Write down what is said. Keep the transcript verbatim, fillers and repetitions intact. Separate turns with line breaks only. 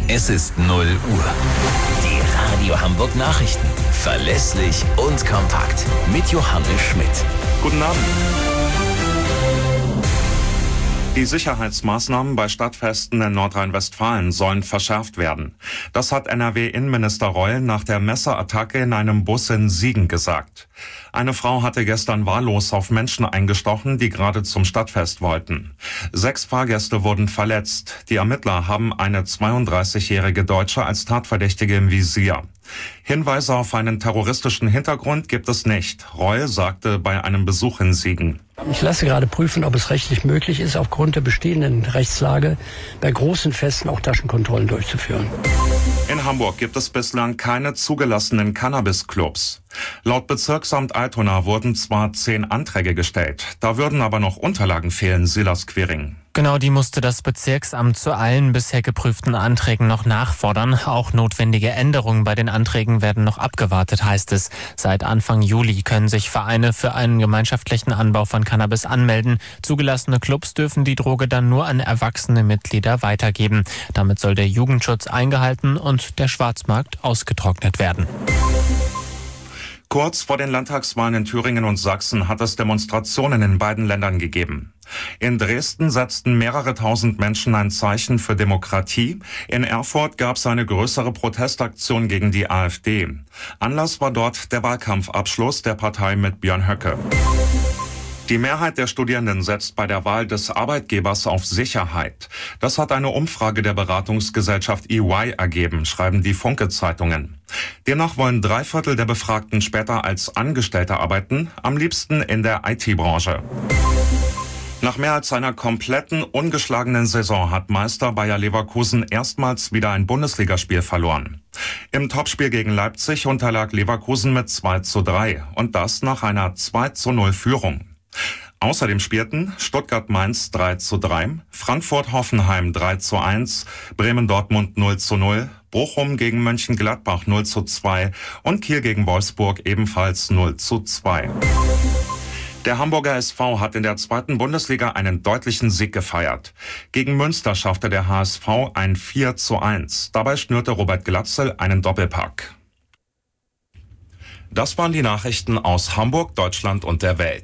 Es ist null Uhr. Die Radio Hamburg Nachrichten. Verlässlich und kompakt. Mit Johannes Schmidt.
Guten Abend. Die Sicherheitsmaßnahmen bei Stadtfesten in Nordrhein-Westfalen sollen verschärft werden. Das hat N R W-Innenminister Reul nach der Messerattacke in einem Bus in Siegen gesagt. Eine Frau hatte gestern wahllos auf Menschen eingestochen, die gerade zum Stadtfest wollten. Sechs Fahrgäste wurden verletzt. Die Ermittler haben eine zweiunddreißigjährige Deutsche als Tatverdächtige im Visier. Hinweise auf einen terroristischen Hintergrund gibt es nicht. Reul sagte bei einem Besuch in Siegen:
Ich lasse gerade prüfen, ob es rechtlich möglich ist, aufgrund der bestehenden Rechtslage bei großen Festen auch Taschenkontrollen durchzuführen.
In Hamburg gibt es bislang keine zugelassenen Cannabis-Clubs. Laut Bezirksamt Altona wurden zwar zehn Anträge gestellt, da würden aber noch Unterlagen fehlen, Silas Quiring.
Genau, die musste das Bezirksamt zu allen bisher geprüften Anträgen noch nachfordern. Auch notwendige Änderungen bei den Anträgen werden noch abgewartet, heißt es. Seit Anfang Juli können sich Vereine für einen gemeinschaftlichen Anbau von Cannabis anmelden. Zugelassene Clubs dürfen die Droge dann nur an erwachsene Mitglieder weitergeben. Damit soll der Jugendschutz eingehalten und der Schwarzmarkt ausgetrocknet werden.
Kurz vor den Landtagswahlen in Thüringen und Sachsen hat es Demonstrationen in beiden Ländern gegeben. In Dresden setzten mehrere tausend Menschen ein Zeichen für Demokratie. In Erfurt gab es eine größere Protestaktion gegen die AfD. Anlass war dort der Wahlkampfabschluss der Partei mit Björn Höcke. Die Mehrheit der Studierenden setzt bei der Wahl des Arbeitgebers auf Sicherheit. Das hat eine Umfrage der Beratungsgesellschaft E Y ergeben, schreiben die Funke-Zeitungen. Demnach wollen drei Viertel der Befragten später als Angestellte arbeiten, am liebsten in der I T-Branche. Nach mehr als einer kompletten, ungeschlagenen Saison hat Meister Bayer Leverkusen erstmals wieder ein Bundesligaspiel verloren. Im Topspiel gegen Leipzig unterlag Leverkusen mit zwei zu drei und das nach einer zwei zu null Führung. Außerdem spielten Stuttgart-Mainz drei zu drei, Frankfurt-Hoffenheim drei zu eins, Bremen-Dortmund null zu null, Bochum gegen Mönchengladbach null zu zwei und Kiel gegen Wolfsburg ebenfalls null zu zwei. Der Hamburger S V hat in der zweiten Bundesliga einen deutlichen Sieg gefeiert. Gegen Münster schaffte der H S V ein vier zu eins. Dabei schnürte Robert Glatzel einen Doppelpack. Das waren die Nachrichten aus Hamburg, Deutschland und der Welt.